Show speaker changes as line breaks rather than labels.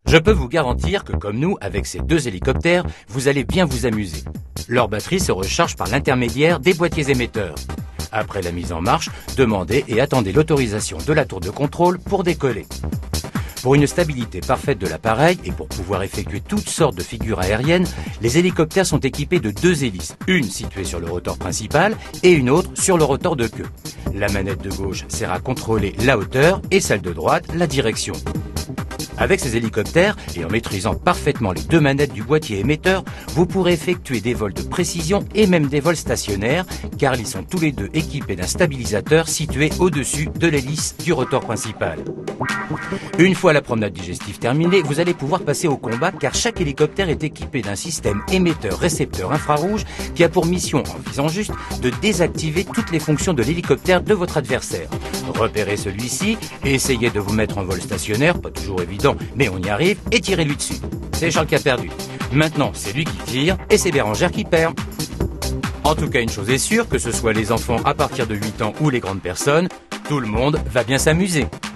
Je peux vous garantir que comme nous, avec ces deux hélicoptères, vous allez bien vous amuser. Leur batterie se recharge par l'intermédiaire des boîtiers émetteurs. Après la mise en marche, demandez et attendez l'autorisation de la tour de contrôle pour décoller. Pour une stabilité parfaite de l'appareil et pour pouvoir effectuer toutes sortes de figures aériennes, les hélicoptères sont équipés de deux hélices, une située sur le rotor principal et une autre sur le rotor de queue. La manette de gauche sert à contrôler la hauteur et celle de droite la direction. Avec ces hélicoptères, et en maîtrisant parfaitement les deux manettes du boîtier émetteur, vous pourrez effectuer des vols de précision et même des vols stationnaires, car ils sont tous les deux équipés d'un stabilisateur situé au-dessus de l'hélice du rotor principal. Une fois la promenade digestive terminée, vous allez pouvoir passer au combat, car chaque hélicoptère est équipé d'un système émetteur-récepteur infrarouge qui a pour mission, en visant juste, de désactiver toutes les fonctions de l'hélicoptère de votre adversaire. Repérez celui-ci et essayez de vous mettre en vol stationnaire, pas toujours évident, mais on y arrive, et tirez-lui dessus. C'est Charles qui a perdu. Maintenant, c'est lui qui tire et c'est Bérangère qui perd. En tout cas, une chose est sûre, que ce soit les enfants à partir de 8 ans ou les grandes personnes, tout le monde va bien s'amuser.